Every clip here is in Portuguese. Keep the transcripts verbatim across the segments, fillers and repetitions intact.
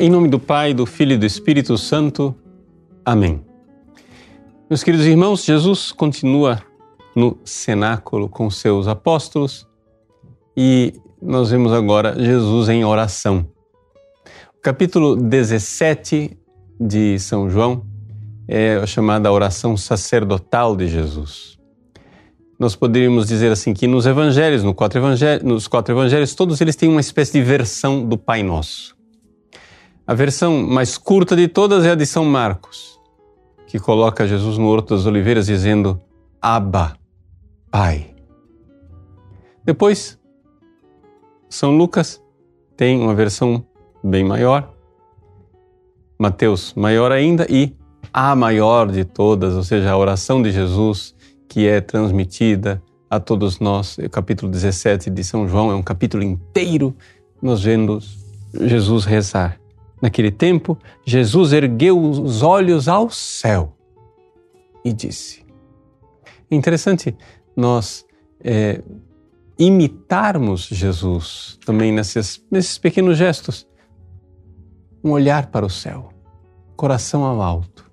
Em nome do Pai, do Filho e do Espírito Santo. Amém. Meus queridos irmãos, Jesus continua no cenáculo com seus apóstolos e nós vemos agora Jesus em oração. O capítulo dezessete de São João é a chamada oração sacerdotal de Jesus. Nós poderíamos dizer assim que nos evangelhos, no quatro evangelhos, nos quatro evangelhos, todos eles têm uma espécie de versão do Pai Nosso. A versão mais curta de todas é a de São Marcos, que coloca Jesus no Horto das Oliveiras dizendo Abba, Pai. Depois, São Lucas tem uma versão bem maior, Mateus maior ainda e a maior de todas, ou seja, a oração de Jesus que é transmitida a todos nós. O capítulo dezessete de São João é um capítulo inteiro nós vemos Jesus rezar. Naquele tempo, Jesus ergueu os olhos ao céu e disse. É interessante nós é, imitarmos Jesus também nesses, nesses pequenos gestos. Um olhar para o céu, coração ao alto.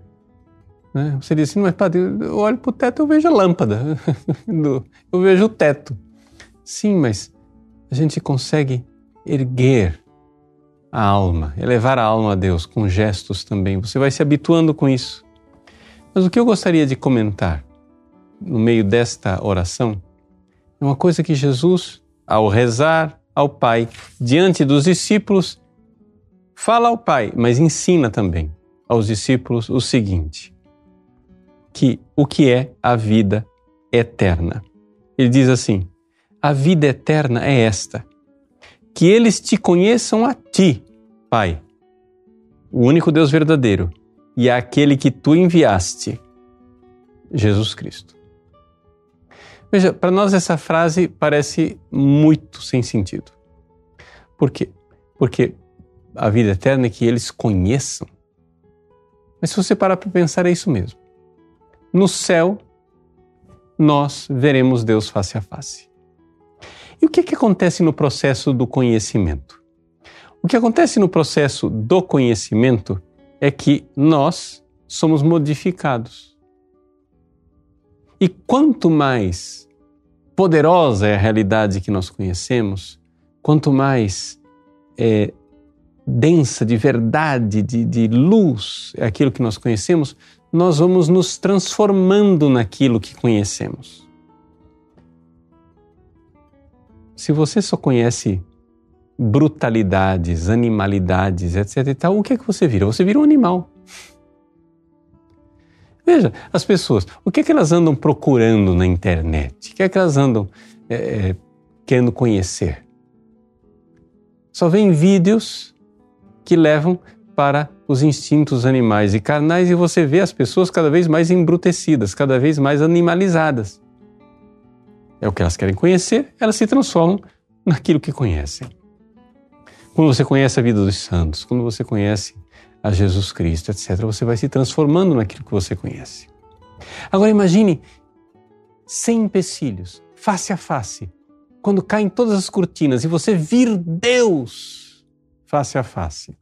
Né? Você diz assim, mas padre, eu olho para o teto e eu vejo a lâmpada, eu vejo o teto. Sim, mas a gente consegue erguer a alma, elevar a alma a Deus com gestos também. Você vai se habituando com isso. Mas o que eu gostaria de comentar no meio desta oração é uma coisa que Jesus, ao rezar ao Pai, diante dos discípulos, fala ao Pai, mas ensina também aos discípulos o seguinte, que o que é a vida eterna. Ele diz assim, a vida eterna é esta, que eles te conheçam a ti, Pai, o único Deus verdadeiro, e aquele que tu enviaste, Jesus Cristo. Veja, para nós essa frase parece muito sem sentido. Por quê? Porque a vida eterna é que eles conheçam. Mas se você parar para pensar, é isso mesmo. No céu, nós veremos Deus face a face. E o que, que acontece no processo do conhecimento? O que acontece no processo do conhecimento é que nós somos modificados. E quanto mais poderosa é a realidade que nós conhecemos, quanto mais é, densa de verdade, de, de luz é aquilo que nós conhecemos, nós vamos nos transformando naquilo que conhecemos. Se você só conhece brutalidades, animalidades, etc e tal, o que é que você vira? Você vira um animal. Veja, as pessoas, o que é que elas andam procurando na internet? O que é que elas andam é, é, querendo conhecer? Só vem vídeos que levam para os instintos animais e carnais e você vê as pessoas cada vez mais embrutecidas, cada vez mais animalizadas. É o que elas querem conhecer, elas se transformam naquilo que conhecem. Quando você conhece a vida dos santos, quando você conhece a Jesus Cristo, etcétera, você vai se transformando naquilo que você conhece. Agora imagine, sem empecilhos, face a face, quando caem todas as cortinas e você vir Deus face a face.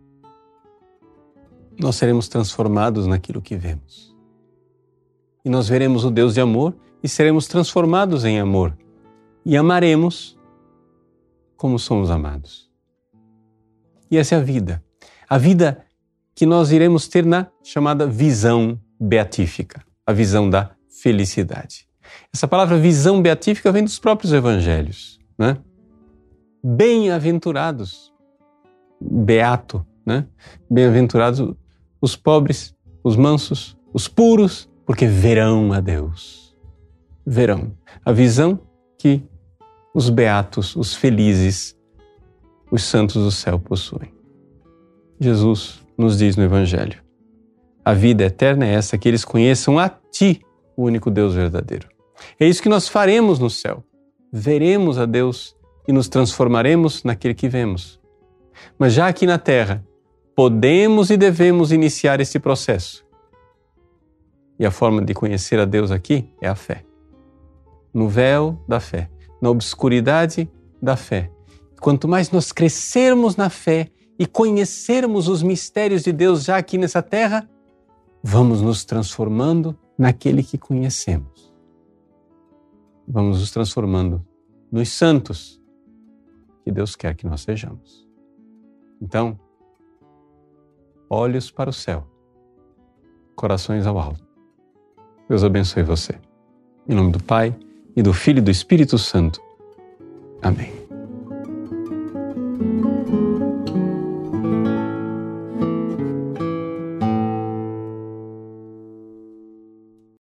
Nós seremos transformados naquilo que vemos. E nós veremos o Deus de amor e seremos transformados em amor. E amaremos como somos amados. E essa é a vida. A vida que nós iremos ter na chamada visão beatífica. A visão da felicidade. Essa palavra visão beatífica vem dos próprios evangelhos, né? Bem-aventurados. Beato, né? Bem-aventurados os pobres, os mansos, os puros, porque verão a Deus. Verão. A visão que os beatos, os felizes, os santos do céu possuem. Jesus nos diz no Evangelho, a vida eterna é essa, que eles conheçam a Ti, o único Deus verdadeiro. É isso que nós faremos no céu. Veremos a Deus e nos transformaremos naquele que vemos. Mas já aqui na terra, podemos e devemos iniciar esse processo. E a forma de conhecer a Deus aqui é a fé. No véu da fé, na obscuridade da fé. Quanto mais nós crescermos na fé e conhecermos os mistérios de Deus já aqui nessa terra, vamos nos transformando naquele que conhecemos. Vamos nos transformando nos santos que Deus quer que nós sejamos. Então, olhos para o céu, corações ao alto. Deus abençoe você. Em nome do Pai, e do Filho e do Espírito Santo. Amém.